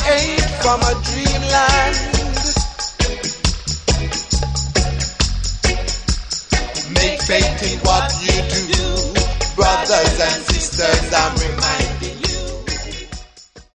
ain't from a dreamland. Make faith in what you do, brothers and sisters, I'm reminded.